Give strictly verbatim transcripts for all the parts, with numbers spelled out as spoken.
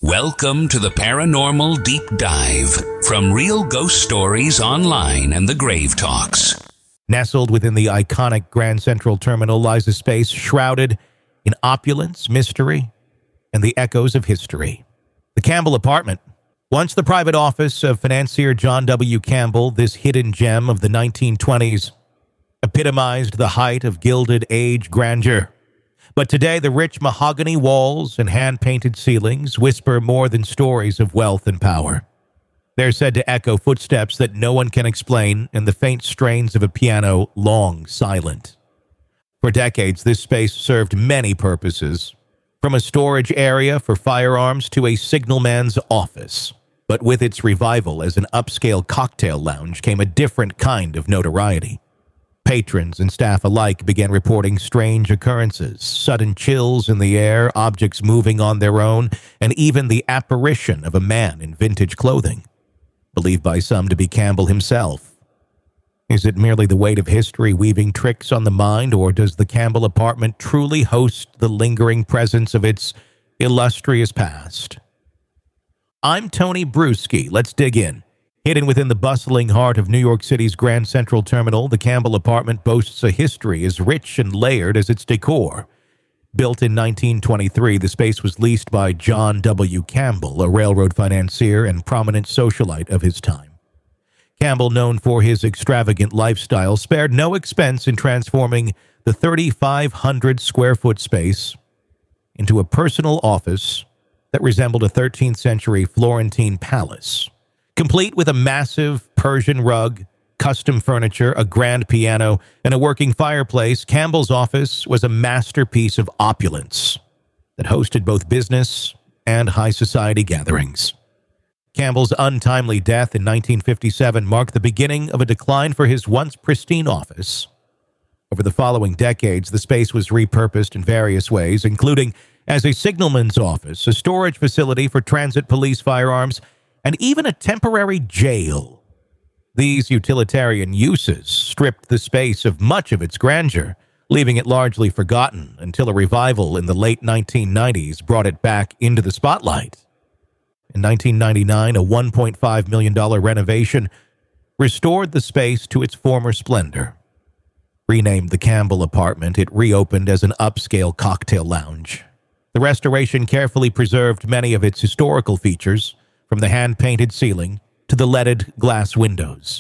Welcome to the Paranormal Deep Dive from Real Ghost Stories Online and the Grave Talks. Nestled within the iconic Grand Central Terminal lies a space shrouded in opulence, mystery, and the echoes of history. The Campbell Apartment. Once the private office of financier John W. Campbell, this hidden gem of the nineteen twenties epitomized the height of Gilded Age grandeur. But today, the rich mahogany walls and hand-painted ceilings whisper more than stories of wealth and power. They're said to echo footsteps that no one can explain and the faint strains of a piano long silent. For decades, this space served many purposes, from a storage area for firearms to a signalman's office. But with its revival as an upscale cocktail lounge came a different kind of notoriety. Patrons and staff alike began reporting strange occurrences, sudden chills in the air, objects moving on their own, and even the apparition of a man in vintage clothing, believed by some to be Campbell himself. Is it merely the weight of history weaving tricks on the mind, or does the Campbell Apartment truly host the lingering presence of its illustrious past? I'm Tony Bruschi. Let's dig in. Hidden within the bustling heart of New York City's Grand Central Terminal, the Campbell Apartment boasts a history as rich and layered as its decor. Built in nineteen twenty-three, the space was leased by John W. Campbell, a railroad financier and prominent socialite of his time. Campbell, known for his extravagant lifestyle, spared no expense in transforming the thirty-five hundred square foot space into a personal office that resembled a thirteenth century Florentine palace. Complete with a massive Persian rug, custom furniture, a grand piano, and a working fireplace, Campbell's office was a masterpiece of opulence that hosted both business and high society gatherings. Campbell's untimely death in nineteen fifty-seven marked the beginning of a decline for his once pristine office. Over the following decades, the space was repurposed in various ways, including as a signalman's office, a storage facility for transit police firearms, and even a temporary jail. These utilitarian uses stripped the space of much of its grandeur, leaving it largely forgotten until a revival in the late nineteen nineties brought it back into the spotlight. In nineteen ninety-nine, a one point five million dollars renovation restored the space to its former splendor. Renamed the Campbell Apartment, it reopened as an upscale cocktail lounge. The restoration carefully preserved many of its historical features, from the hand-painted ceiling to the leaded glass windows.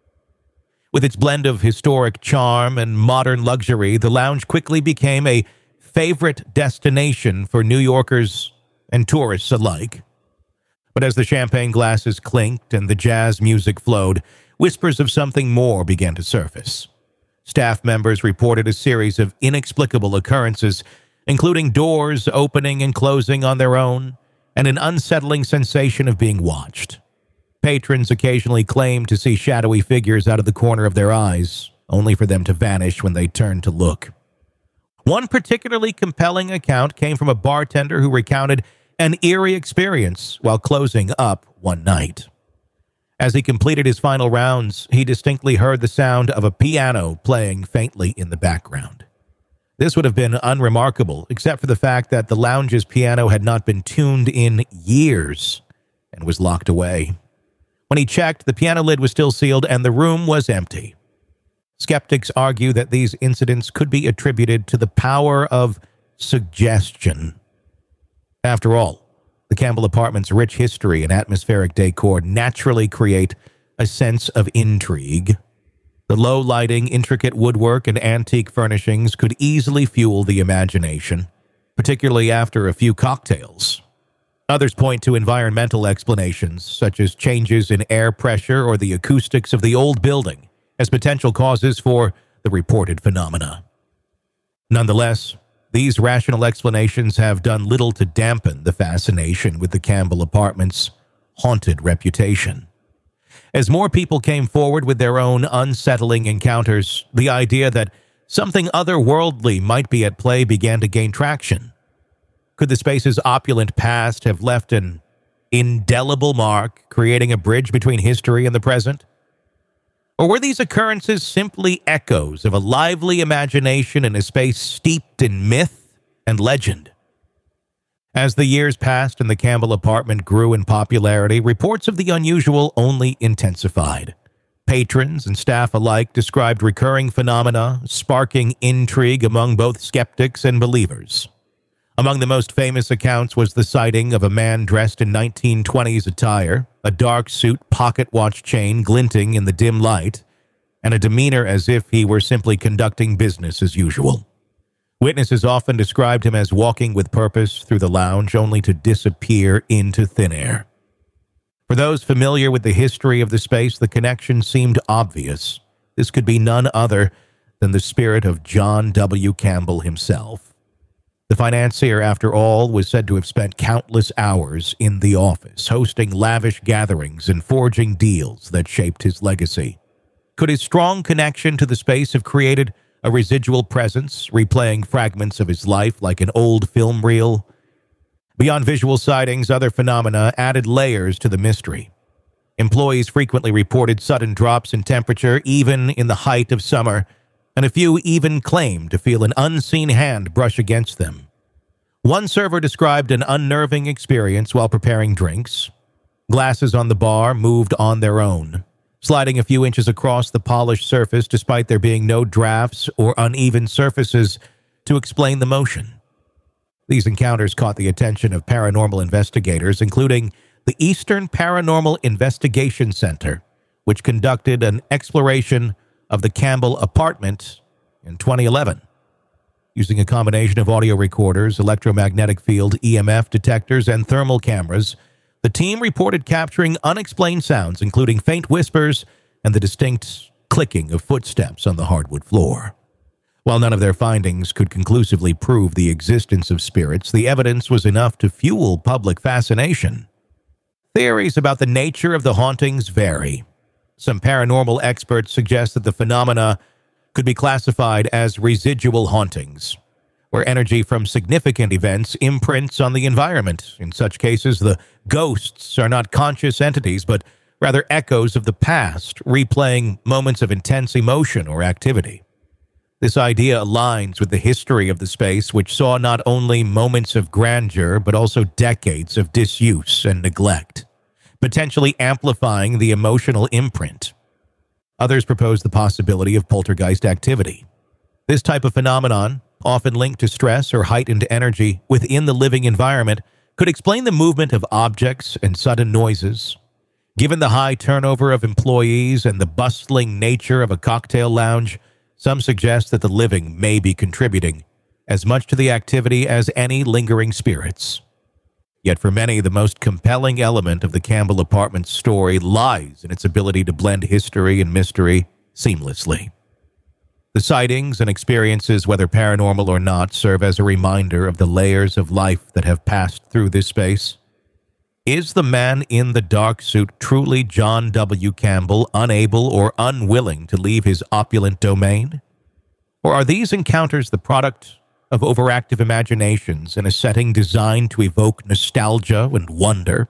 With its blend of historic charm and modern luxury, the lounge quickly became a favorite destination for New Yorkers and tourists alike. But as the champagne glasses clinked and the jazz music flowed, whispers of something more began to surface. Staff members reported a series of inexplicable occurrences, including doors opening and closing on their own, and an unsettling sensation of being watched. Patrons occasionally claimed to see shadowy figures out of the corner of their eyes, only for them to vanish when they turned to look. One particularly compelling account came from a bartender who recounted an eerie experience while closing up one night. As he completed his final rounds, he distinctly heard the sound of a piano playing faintly in the background. This would have been unremarkable, except for the fact that the lounge's piano had not been tuned in years and was locked away. When he checked, the piano lid was still sealed and the room was empty. Skeptics argue that these incidents could be attributed to the power of suggestion. After all, the Campbell Apartment's rich history and atmospheric decor naturally create a sense of intrigue. The low lighting, intricate woodwork, and antique furnishings could easily fuel the imagination, particularly after a few cocktails. Others point to environmental explanations, such as changes in air pressure or the acoustics of the old building, as potential causes for the reported phenomena. Nonetheless, these rational explanations have done little to dampen the fascination with the Campbell Apartment's haunted reputation. As more people came forward with their own unsettling encounters, the idea that something otherworldly might be at play began to gain traction. Could the space's opulent past have left an indelible mark, creating a bridge between history and the present? Or were these occurrences simply echoes of a lively imagination in a space steeped in myth and legend? As the years passed and the Campbell apartment grew in popularity, reports of the unusual only intensified. Patrons and staff alike described recurring phenomena, sparking intrigue among both skeptics and believers. Among the most famous accounts was the sighting of a man dressed in nineteen twenties attire, a dark suit pocket watch chain glinting in the dim light, and a demeanor as if he were simply conducting business as usual. Witnesses often described him as walking with purpose through the lounge only to disappear into thin air. For those familiar with the history of the space, the connection seemed obvious. This could be none other than the spirit of John W. Campbell himself. The financier, after all, was said to have spent countless hours in the office, hosting lavish gatherings and forging deals that shaped his legacy. Could his strong connection to the space have created a residual presence, replaying fragments of his life like an old film reel? Beyond visual sightings, other phenomena added layers to the mystery. Employees frequently reported sudden drops in temperature, even in the height of summer, and a few even claimed to feel an unseen hand brush against them. One server described an unnerving experience while preparing drinks. Glasses on the bar moved on their own, sliding a few inches across the polished surface despite there being no drafts or uneven surfaces to explain the motion. These encounters caught the attention of paranormal investigators, including the Eastern Paranormal Investigation Center, which conducted an exploration of the Campbell apartment in twenty eleven. Using a combination of audio recorders, electromagnetic field E M F detectors, and thermal cameras, the team reported capturing unexplained sounds, including faint whispers and the distinct clicking of footsteps on the hardwood floor. While none of their findings could conclusively prove the existence of spirits, the evidence was enough to fuel public fascination. Theories about the nature of the hauntings vary. Some paranormal experts suggest that the phenomena could be classified as residual hauntings, where energy from significant events imprints on the environment. In such cases, the ghosts are not conscious entities, but rather echoes of the past, replaying moments of intense emotion or activity. This idea aligns with the history of the space, which saw not only moments of grandeur, but also decades of disuse and neglect, potentially amplifying the emotional imprint. Others propose the possibility of poltergeist activity. This type of phenomenon, often linked to stress or heightened energy within the living environment, could explain the movement of objects and sudden noises. Given the high turnover of employees and the bustling nature of a cocktail lounge, some suggest that the living may be contributing as much to the activity as any lingering spirits. Yet for many, the most compelling element of the Campbell apartment story lies in its ability to blend history and mystery seamlessly. The sightings and experiences, whether paranormal or not, serve as a reminder of the layers of life that have passed through this space. Is the man in the dark suit truly John W. Campbell, unable or unwilling to leave his opulent domain? Or are these encounters the product of overactive imaginations in a setting designed to evoke nostalgia and wonder?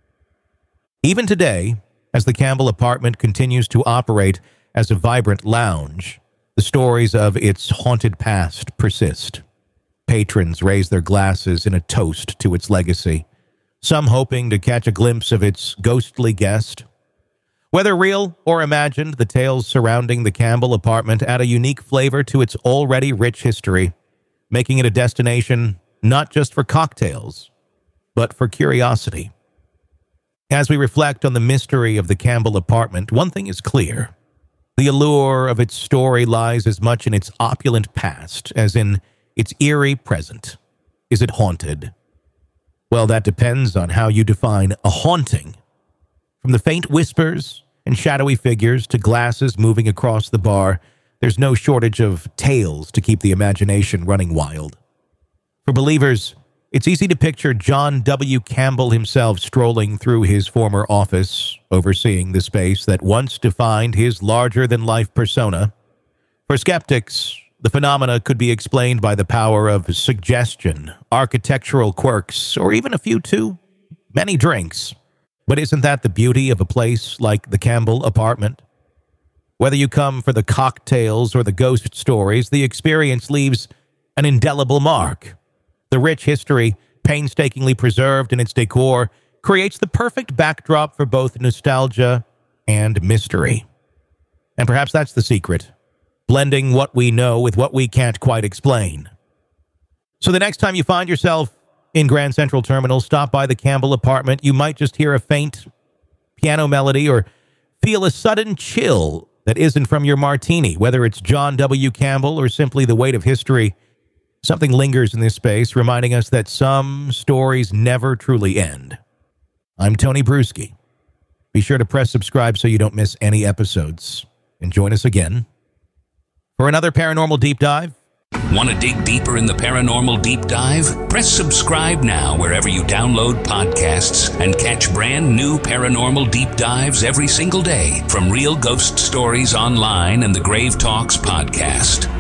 Even today, as the Campbell apartment continues to operate as a vibrant lounge, the stories of its haunted past persist. Patrons raise their glasses in a toast to its legacy, some hoping to catch a glimpse of its ghostly guest. Whether real or imagined, the tales surrounding the Campbell apartment add a unique flavor to its already rich history, making it a destination not just for cocktails, but for curiosity. As we reflect on the mystery of the Campbell apartment, one thing is clear. The allure of its story lies as much in its opulent past as in its eerie present. Is it haunted? Well, that depends on how you define a haunting. From the faint whispers and shadowy figures to glasses moving across the bar, there's no shortage of tales to keep the imagination running wild. For believers, it's easy to picture John W. Campbell himself strolling through his former office, overseeing the space that once defined his larger-than-life persona. For skeptics, the phenomena could be explained by the power of suggestion, architectural quirks, or even a few too many drinks. But isn't that the beauty of a place like the Campbell apartment? Whether you come for the cocktails or the ghost stories, the experience leaves an indelible mark. The rich history, painstakingly preserved in its decor, creates the perfect backdrop for both nostalgia and mystery. And perhaps that's the secret, blending what we know with what we can't quite explain. So the next time you find yourself in Grand Central Terminal, stop by the Campbell apartment. You might just hear a faint piano melody or feel a sudden chill that isn't from your martini. Whether it's John W. Campbell or simply the weight of history, something lingers in this space, reminding us that some stories never truly end. I'm Tony Bruschi. Be sure to press subscribe so you don't miss any episodes. And join us again for another Paranormal Deep Dive. Want to dig deeper in the Paranormal Deep Dive? Press subscribe now wherever you download podcasts and catch brand new Paranormal Deep Dives every single day from Real Ghost Stories Online and the Grave Talks podcast.